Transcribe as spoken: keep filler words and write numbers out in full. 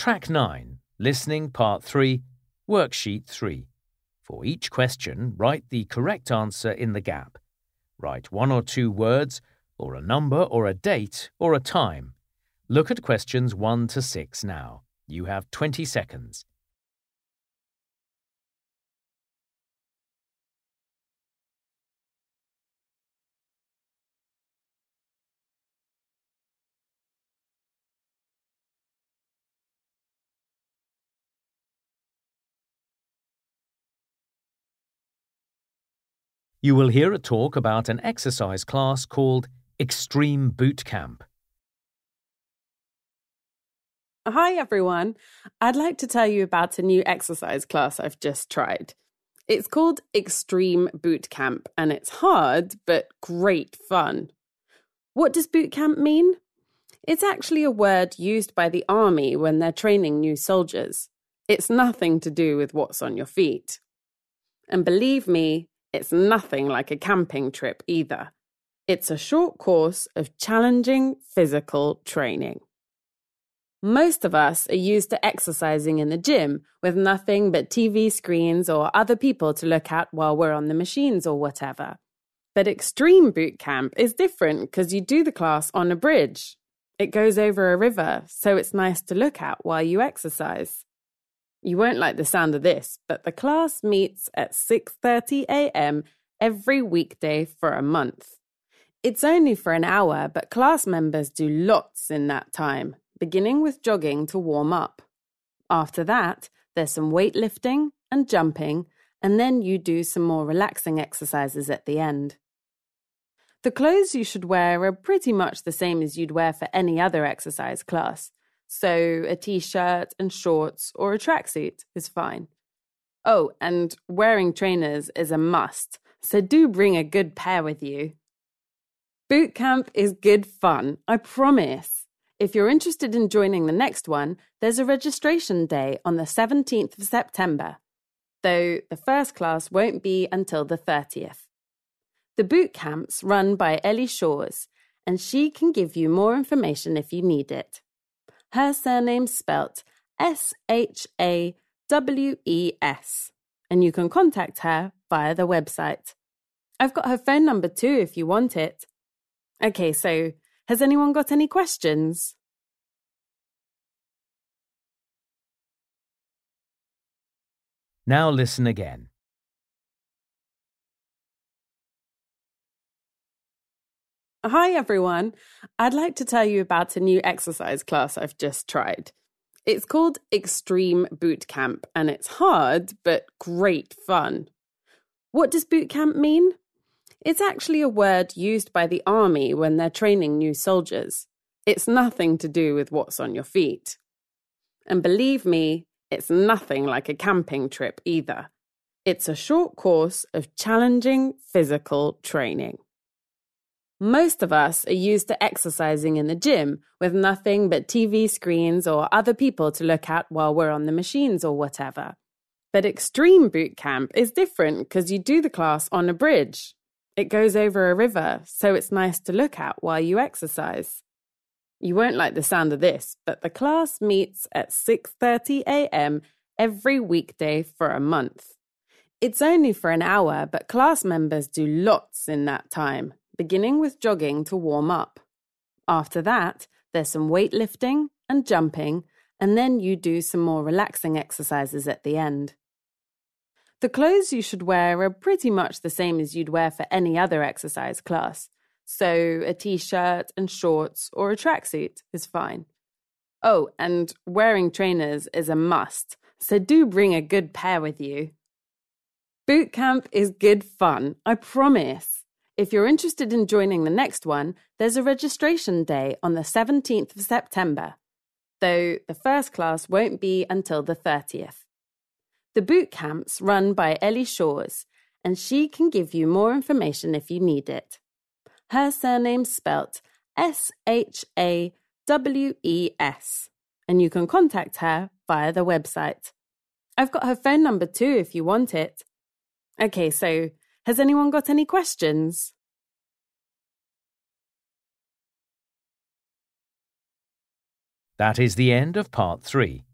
Track nine, Listening Part three, Worksheet three. For each question, write the correct answer in the gap. Write one or two words, or a number, or a date, or a time. Look at questions one to six now. You have twenty seconds. You will hear a talk about an exercise class called Extreme Boot Camp. Hi everyone, I'd like to tell you about a new exercise class I've just tried. It's called Extreme Boot Camp and it's hard but great fun. What does boot camp mean? It's actually a word used by the army when they're training new soldiers. It's nothing to do with what's on your feet. And believe me, it's nothing like a camping trip either. It's a short course of challenging physical training. Most of us are used to exercising in the gym with nothing but T V screens or other people to look at while we're on the machines or whatever. But Extreme Boot Camp is different because you do the class on a bridge. It goes over a river, so it's nice to look at while you exercise. You won't like the sound of this, but the class meets at six thirty a m every weekday for a month. It's only for an hour, but class members do lots in that time, beginning with jogging to warm up. After that, there's some weightlifting and jumping, and then you do some more relaxing exercises at the end. The clothes you should wear are pretty much the same as you'd wear for any other exercise class. So a t-shirt and shorts or a tracksuit is fine. Oh, and wearing trainers is a must, so do bring a good pair with you. Boot camp is good fun, I promise. If you're interested in joining the next one, there's a registration day on the seventeenth of September, though the first class won't be until the thirtieth. The boot camp's run by Ellie Shores, and she can give you more information if you need it. Her surname's spelt S H A W E S, and you can contact her via the website. I've got her phone number too if you want it. Okay, so has anyone got any questions? Now listen again. Hi everyone, I'd like to tell you about a new exercise class I've just tried. It's called Extreme Boot Camp and it's hard but great fun. What does boot camp mean? It's actually a word used by the army when they're training new soldiers. It's nothing to do with what's on your feet. And believe me, it's nothing like a camping trip either. It's a short course of challenging physical training. Most of us are used to exercising in the gym with nothing but T V screens or other people to look at while we're on the machines or whatever. But Extreme Boot Camp is different because you do the class on a bridge. It goes over a river, so it's nice to look at while you exercise. You won't like the sound of this, but the class meets at six thirty a m every weekday for a month. It's only for an hour, but class members do lots in that time, beginning with jogging to warm up. After that, there's some weightlifting and jumping, and then you do some more relaxing exercises at the end. The clothes you should wear are pretty much the same as you'd wear for any other exercise class, so a t-shirt and shorts or a tracksuit is fine. Oh, and wearing trainers is a must, so do bring a good pair with you. Boot camp is good fun, I promise. If you're interested in joining the next one, there's a registration day on the seventeenth of September, though the first class won't be until the thirtieth. The boot camp's run by Ellie Shores, and she can give you more information if you need it. Her surname's spelt S H A W E S, and you can contact her via the website. I've got her phone number too if you want it. Okay, so has anyone got any questions? That is the end of part three.